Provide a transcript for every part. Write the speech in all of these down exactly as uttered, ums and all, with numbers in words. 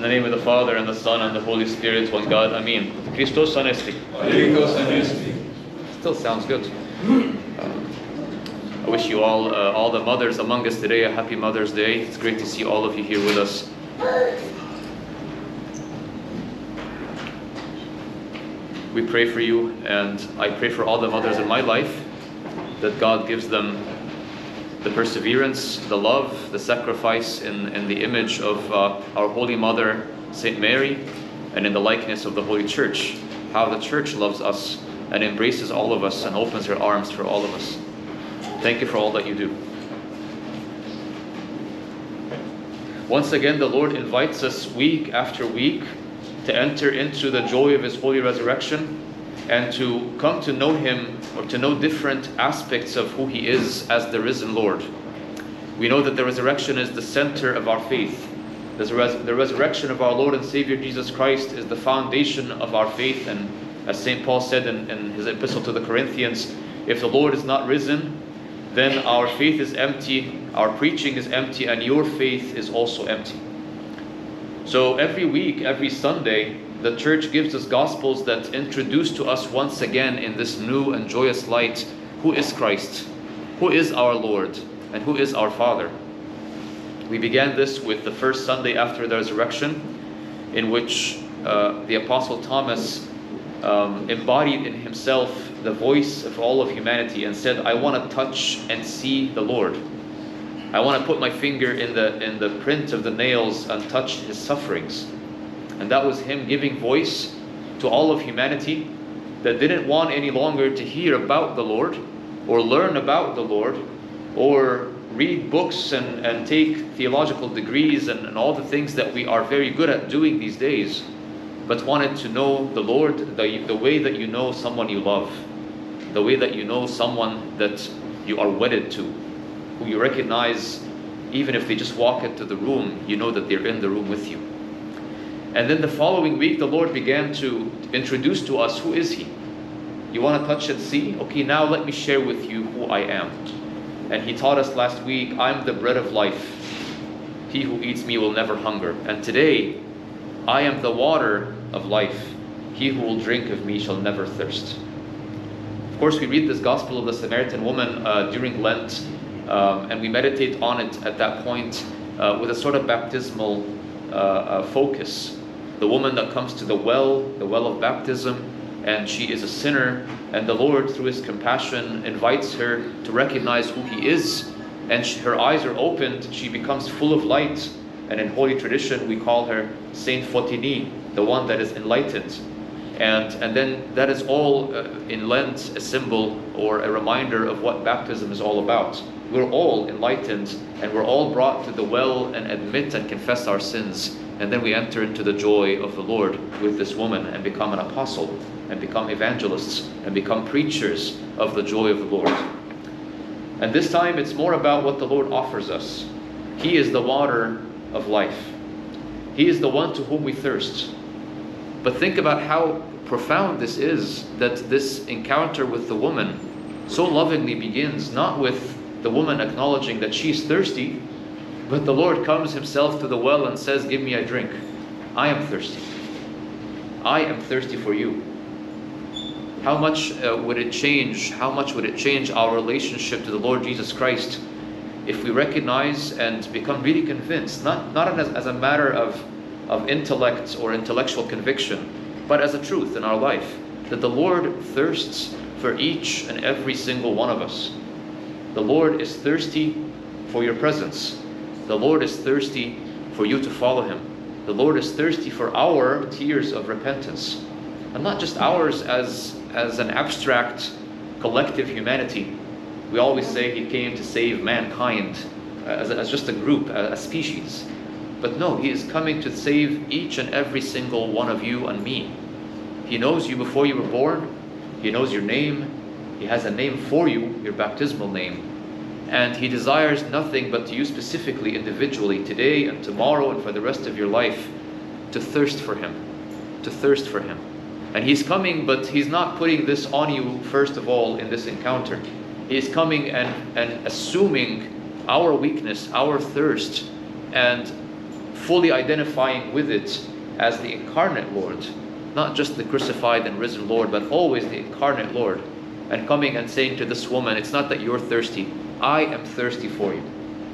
the name of the Father, and the Son, and the Holy Spirit, one God. Amen. Christos Anesti. Christos Anesti. Still sounds good. Uh, I wish you all, uh, all the mothers among us today, a happy Mother's Day. It's great to see all of you here with us. We pray for you, and I pray for all the mothers in my life, that God gives them the perseverance, the love, the sacrifice in, in the image of uh, our Holy Mother, Saint Mary, and in the likeness of the Holy Church. How the Church loves us and embraces all of us and opens her arms for all of us. Thank you for all that you do. Once again, the Lord invites us week after week to enter into the joy of His holy resurrection and to come to know Him, or to know different aspects of who He is as the risen Lord. We know that the resurrection is the center of our faith. The, res- the resurrection of our Lord and Savior Jesus Christ is the foundation of our faith. And as Saint Paul said in, in his epistle to the Corinthians, if the Lord is not risen, then our faith is empty, our preaching is empty, and your faith is also empty. So every week, every Sunday, the Church gives us Gospels that introduce to us once again in this new and joyous light, who is Christ, who is our Lord, and who is our Father. We began this with the first Sunday after the resurrection, in which uh, the Apostle Thomas um, embodied in himself the voice of all of humanity and said, I want to touch and see the Lord. I want to put my finger in the, in the print of the nails and touch His sufferings. And that was Him giving voice to all of humanity that didn't want any longer to hear about the Lord, or learn about the Lord, or read books and, and take theological degrees and, and all the things that we are very good at doing these days, but wanted to know the Lord the, the way that you know someone you love, the way that you know someone that you are wedded to, who you recognize even if they just walk into the room, you know that they're in the room with you. And then the following week, the Lord began to introduce to us, who is He? You want to touch and see? Okay, now let me share with you who I am. And He taught us last week, I'm the bread of life. He who eats me will never hunger. And today, I am the water of life. He who will drink of me shall never thirst. Of course, we read this Gospel of the Samaritan woman uh, during Lent, um, and we meditate on it at that point uh, with a sort of baptismal uh, uh, focus. The woman that comes to the well, the well of baptism, and she is a sinner, and the Lord, through His compassion, invites her to recognize who He is, and she, her eyes are opened, she becomes full of light, and in holy tradition we call her Saint Fotini, the one that is enlightened. And, and then that is all uh, in Lent a symbol or a reminder of what baptism is all about. We're all enlightened, and we're all brought to the well and admit and confess our sins. And then we enter into the joy of the Lord with this woman and become an apostle and become evangelists and become preachers of the joy of the Lord. And this time it's more about what the Lord offers us. He is the water of life. He is the one to whom we thirst. But think about how profound this is, that this encounter with the woman so lovingly begins not with the woman acknowledging that she's thirsty, but the Lord comes Himself to the well and says, give me a drink. I am thirsty. I am thirsty for you. How much uh, would it change, how much would it change our relationship to the Lord Jesus Christ if we recognize and become really convinced, not, not as, as a matter of, of intellect or intellectual conviction, but as a truth in our life, that the Lord thirsts for each and every single one of us. The Lord is thirsty for your presence. The Lord is thirsty for you to follow Him. The Lord is thirsty for our tears of repentance. And not just ours as, as an abstract collective humanity. We always say He came to save mankind as, as just a group, a, a species. But no, He is coming to save each and every single one of you and me. He knows you before you were born. He knows your name. He has a name for you, your baptismal name. And He desires nothing but to you specifically, individually, today and tomorrow and for the rest of your life, to thirst for Him. To thirst for Him. And He's coming, but He's not putting this on you first of all in this encounter. He is coming and, and assuming our weakness, our thirst, and fully identifying with it as the incarnate Lord, not just the crucified and risen Lord, but always the incarnate Lord, and coming and saying to this woman, it's not that you're thirsty, I am thirsty for you.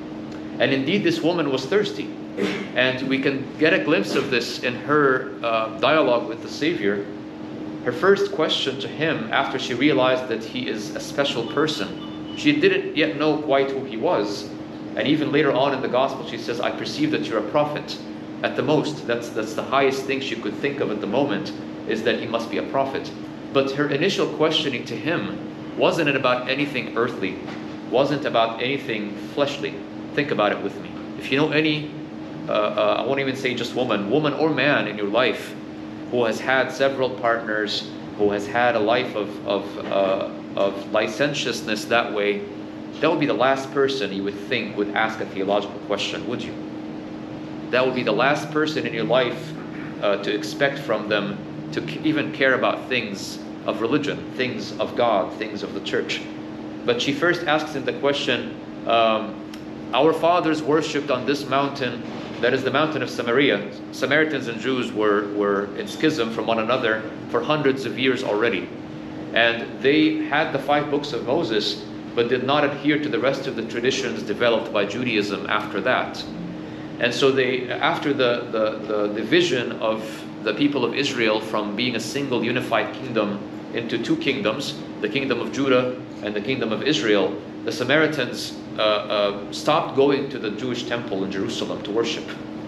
And indeed this woman was thirsty, and we can get a glimpse of this in her uh, dialogue with the Savior. Her first question to him, after she realized that he is a special person, she didn't yet know quite who he was, and even later on in the gospel she says, I perceive that you're a prophet. At the most, that's, that's the highest thing she could think of at the moment, is that he must be a prophet. But her initial questioning to him wasn't about anything earthly, wasn't about anything fleshly. Think about it with me. If you know any, uh, uh, I won't even say just woman, woman or man in your life who has had several partners, who has had a life of, of, uh, of licentiousness that way, that would be the last person you would think would ask a theological question, would you? That would be the last person in your life uh, to expect from them to even care about things of religion, things of God, things of the church. But she first asks him the question, um, our fathers worshipped on this mountain, that is the mountain of Samaria. Samaritans and Jews were, were in schism from one another for hundreds of years already. And they had the five books of Moses, but did not adhere to the rest of the traditions developed by Judaism after that. And so they, after the, the, the division of the people of Israel from being a single unified kingdom into two kingdoms, the kingdom of Judah and the kingdom of Israel, the Samaritans uh, uh, stopped going to the Jewish temple in Jerusalem to worship.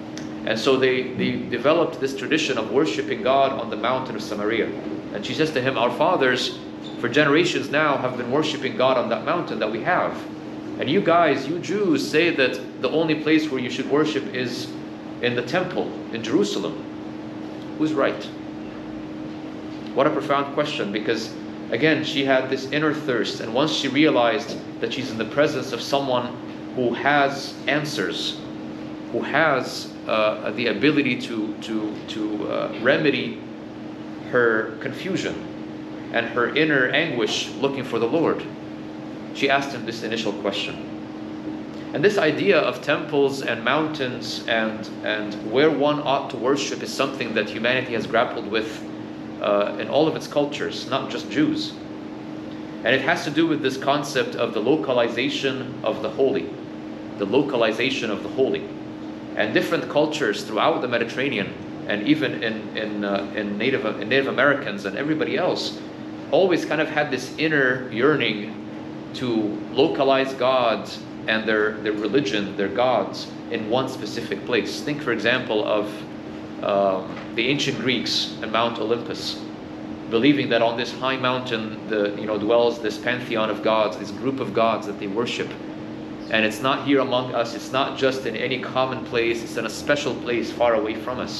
And so they, they developed this tradition of worshiping God on the mountain of Samaria. And she says to him, our fathers for generations now have been worshiping God on that mountain that we have. And you guys, you Jews, say that the only place where you should worship is in the temple in Jerusalem. Who's right? What a profound question, because again, she had this inner thirst, and once she realized that she's in the presence of someone who has answers, who has uh, the ability to, to, to uh, remedy her confusion and her inner anguish looking for the Lord, she asked him this initial question. And this idea of temples and mountains and, and where one ought to worship is something that humanity has grappled with uh, in all of its cultures, not just Jews. And it has to do with this concept of the localization of the holy, the localization of the holy. And different cultures throughout the Mediterranean, and even in, in, uh, in, Native, in Native Americans and everybody else, always kind of had this inner yearning to localize God and their, their religion, their gods, in one specific place. Think, for example, of um, the ancient Greeks and Mount Olympus, believing that on this high mountain the, you know, dwells this pantheon of gods, this group of gods that they worship. And it's not here among us, it's not just in any common place, it's in a special place far away from us.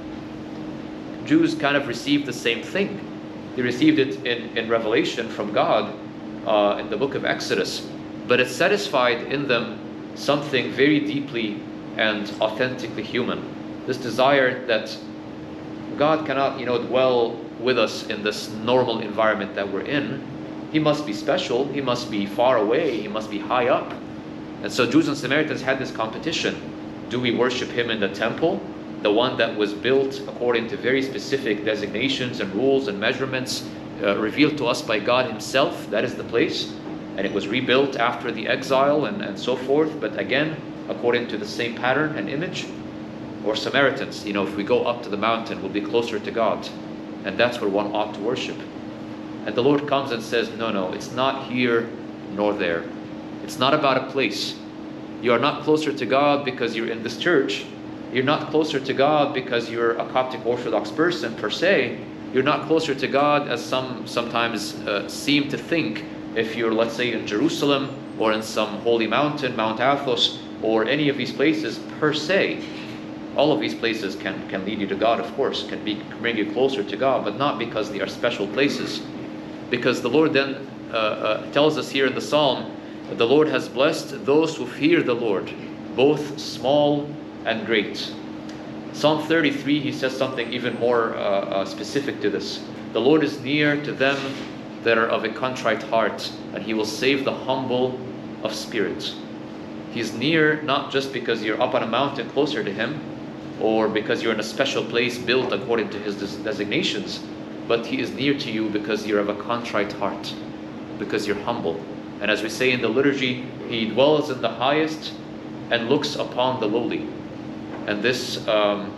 Jews kind of received the same thing. They received it in, in revelation from God uh, in the book of Exodus. But it satisfied in them something very deeply and authentically human. This desire that God cannot, you know, dwell with us in this normal environment that we're in. He must be special, he must be far away, he must be high up. And so Jews and Samaritans had this competition. Do we worship him in the temple, the one that was built according to very specific designations and rules and measurements uh, revealed to us by God himself? That is the place. And it was rebuilt after the exile and, and so forth, but again, according to the same pattern and image. Or Samaritans, you know, if we go up to the mountain, we'll be closer to God. And that's where one ought to worship. And the Lord comes and says, no, no, it's not here nor there. It's not about a place. You are not closer to God because you're in this church. You're not closer to God because you're a Coptic Orthodox person per se. You're not closer to God as some sometimes uh, seem to think if you're, let's say, in Jerusalem or in some holy mountain, Mount Athos, or any of these places per se. All of these places can, can lead you to God, of course, can, be, can bring you closer to God, but not because they are special places. Because the Lord then uh, uh, tells us here in the Psalm that the Lord has blessed those who fear the Lord, both small and great. Psalm thirty-three, he says something even more uh, uh, specific to this. The Lord is near to them that are of a contrite heart, and he will save the humble of spirit. He's near not just because you're up on a mountain closer to him, or because you're in a special place built according to his des- designations, but he is near to you because you're of a contrite heart, because you're humble. And as we say in the liturgy, he dwells in the highest and looks upon the lowly. And this um,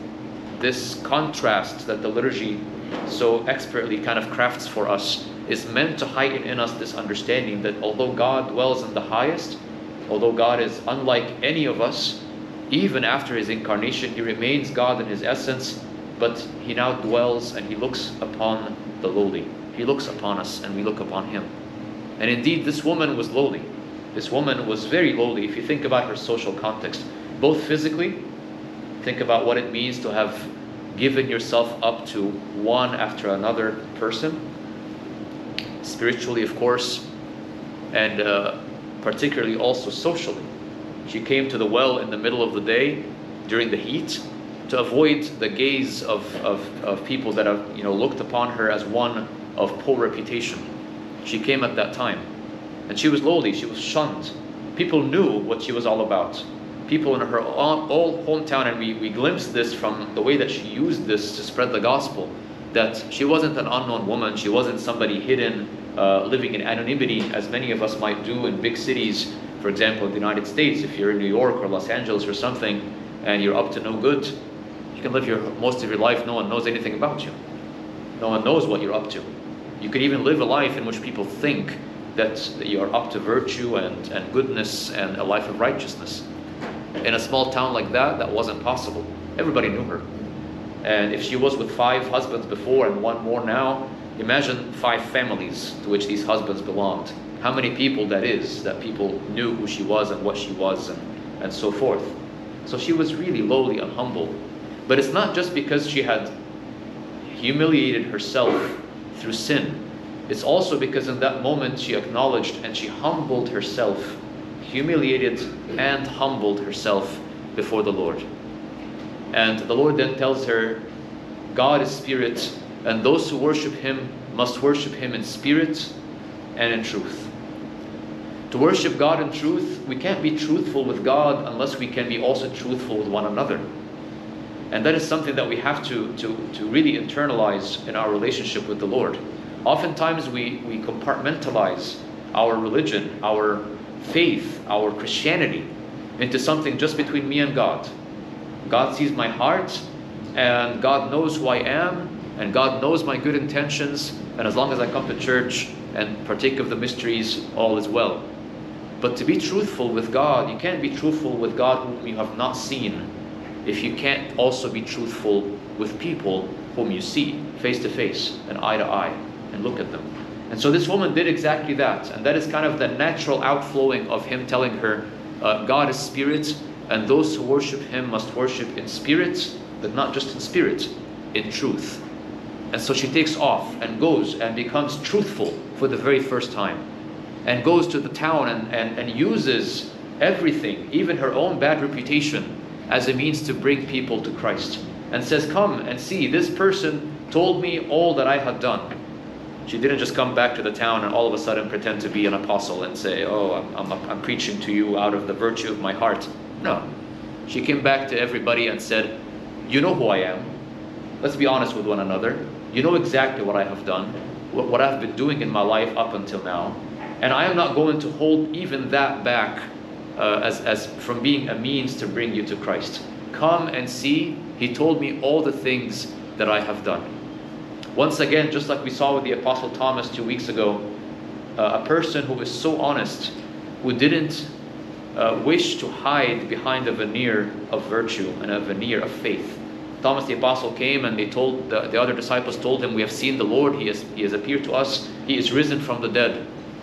this contrast that the liturgy so expertly kind of crafts for us is meant to heighten in us this understanding that although God dwells in the highest, although God is unlike any of us, even after his incarnation, he remains God in his essence, but he now dwells and he looks upon the lowly. He looks upon us and we look upon him. And indeed, this woman was lowly. This woman was very lowly if you think about her social context, both physically. Think about what it means to have given yourself up to one after another person. Spiritually, of course, and uh, particularly also socially. She came to the well in the middle of the day during the heat to avoid the gaze of, of, of people that have, you know, looked upon her as one of poor reputation. She came at that time. And she was lowly, she was shunned. People knew what she was all about. People in her old hometown, and we, we glimpsed this from the way that she used this to spread the gospel, that she wasn't an unknown woman, she wasn't somebody hidden, uh, living in anonymity, as many of us might do in big cities. For example, in the United States, if you're in New York or Los Angeles or something, and you're up to no good, you can live your most of your life, no one knows anything about you. No one knows what you're up to. You can even live a life in which people think that, that you are up to virtue and, and goodness and a life of righteousness. In a small town like that, that wasn't possible. Everybody knew her. And if she was with five husbands before and one more now, imagine five families to which these husbands belonged. How many people that is, that people knew who she was and what she was and, and so forth. So she was really lowly and humble. But it's not just because she had humiliated herself through sin. It's also because in that moment she acknowledged and she humbled herself, humiliated and humbled herself before the Lord. And the Lord then tells her, God is spirit, and those who worship him must worship him in spirit and in truth. To worship God in truth, we can't be truthful with God unless we can be also truthful with one another. And that is something that we have to, to, to really internalize in our relationship with the Lord. Oftentimes we, we compartmentalize our religion, our faith, our Christianity into something just between me and God. God sees my heart, and God knows who I am, and God knows my good intentions, and as long as I come to church and partake of the mysteries, all is well. But to be truthful with God, you can't be truthful with God whom you have not seen if you can't also be truthful with people whom you see face to face and eye to eye and look at them. And so this woman did exactly that, and that is kind of the natural outflowing of him telling her, uh, God is spirit, and those who worship him must worship in spirit, but not just in spirit, in truth. And so she takes off and goes and becomes truthful for the very first time, and goes to the town and, and, and uses everything, even her own bad reputation, as a means to bring people to Christ, and says, come and see, this person told me all that I had done. She didn't just come back to the town and all of a sudden pretend to be an apostle and say, oh, I'm, I'm, I'm preaching to you out of the virtue of my heart. No. She came back to everybody and said, you know who I am. Let's be honest with one another. You know exactly what I have done, what, what I've been doing in my life up until now. And I am not going to hold even that back uh, as, as from being a means to bring you to Christ. Come and see, he told me all the things that I have done. Once again, just like we saw with the Apostle Thomas two weeks ago, uh, a person who is so honest, who didn't uh, wish to hide behind a veneer of virtue and a veneer of faith. Thomas the Apostle came and they told, the, the other disciples told him, we have seen the Lord, he has, he has appeared to us, he is risen from the dead.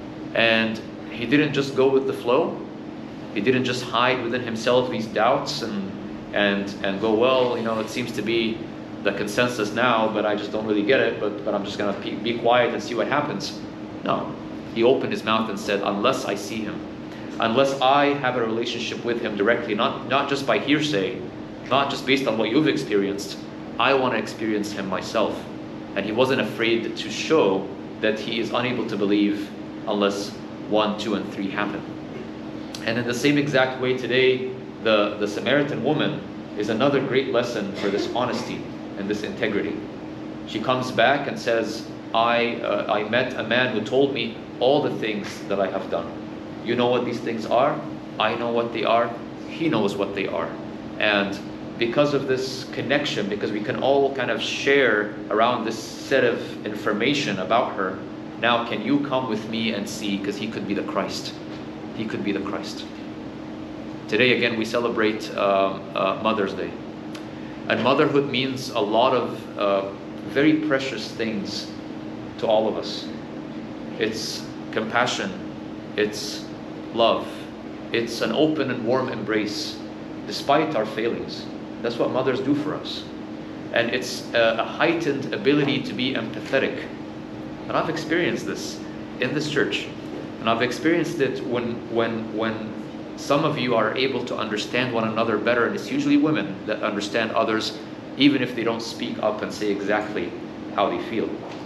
And he didn't just go with the flow, he didn't just hide within himself these doubts and, and, and go, well, you know, it seems to be the consensus now, but I just don't really get it, but, but I'm just going to be quiet and see what happens. No, he opened his mouth and said, unless I see him, unless I have a relationship with him directly, not, not just by hearsay, not just based on what you've experienced, I want to experience him myself. And he wasn't afraid to show that he is unable to believe unless one, two, and three happen. And in the same exact way today, the, the Samaritan woman is another great lesson for this honesty and this integrity. She comes back and says, I, uh, I met a man who told me all the things that I have done. You know what these things are? I know what they are. He knows what they are. And because of this connection, because we can all kind of share around this set of information about her, now can you come with me and see, because he could be the Christ. He could be the Christ. Today again we celebrate um, uh, Mother's Day. And motherhood means a lot of uh, very precious things to all of us. It's compassion, it's love, it's an open and warm embrace despite our failings. That's what mothers do for us. And it's a, a heightened ability to be empathetic. And I've experienced this in this church. And I've experienced it when, when, when some of you are able to understand one another better, and it's usually women that understand others, even if they don't speak up and say exactly how they feel.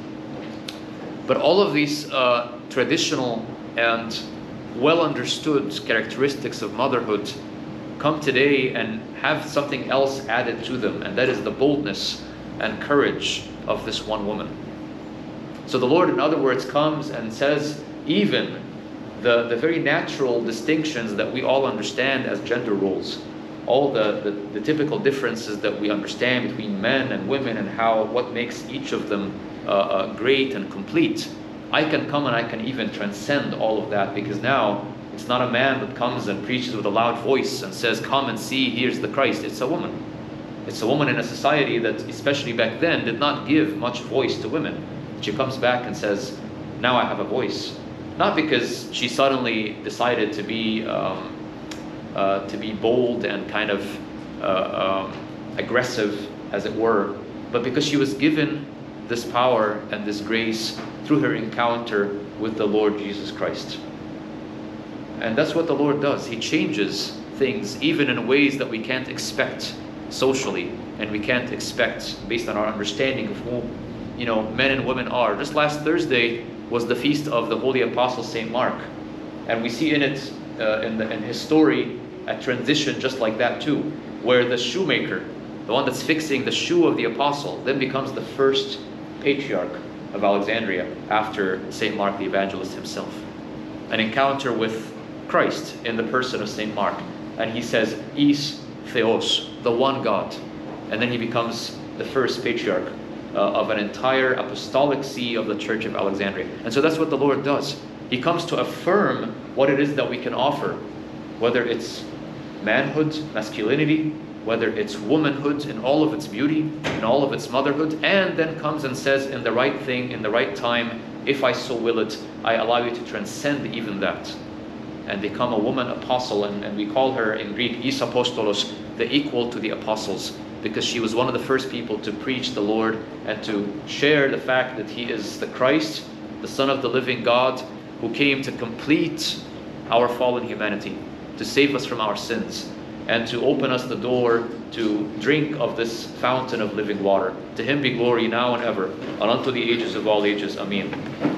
But all of these uh, traditional and well understood characteristics of motherhood come today and have something else added to them, and that is the boldness and courage of this one woman. So the Lord, in other words, comes and says, even the, the very natural distinctions that we all understand as gender roles, all the, the, the typical differences that we understand between men and women and how what makes each of them uh, uh, great and complete, I can come and I can even transcend all of that, because now it's not a man that comes and preaches with a loud voice and says, come and see, here's the Christ. It's a woman. It's a woman in a society that, especially back then, did not give much voice to women. She comes back and says, now I have a voice. Not because she suddenly decided to be um, uh, to be bold and kind of uh, um, aggressive, as it were, but because she was given this power and this grace through her encounter with the Lord Jesus Christ. And that's what the Lord does. He changes things even in ways that we can't expect socially, and we can't expect based on our understanding of who, you know, men and women are. Just last Thursday was the feast of the Holy Apostle Saint Mark, and we see in it, uh, in, the, in his story, a transition just like that too, where the shoemaker, the one that's fixing the shoe of the apostle, then becomes the first patriarch of Alexandria after Saint Mark the Evangelist himself. An encounter with Christ in the person of Saint Mark, and he says, Is Theos, the one God, and then he becomes the first patriarch uh, of an entire apostolic see of the Church of Alexandria. And so that's what the Lord does. He comes to affirm what it is that we can offer, whether it's manhood, masculinity, whether it's womanhood in all of its beauty, in all of its motherhood, and then comes and says in the right thing, in the right time, if I so will it, I allow you to transcend even that and become a woman apostle. And, and we call her in Greek, Is Apostolos, the equal to the apostles, because she was one of the first people to preach the Lord and to share the fact that he is the Christ, the Son of the living God, who came to complete our fallen humanity, to save us from our sins, and to open us the door to drink of this fountain of living water. To him be glory now and ever, and unto the ages of all ages. Amen.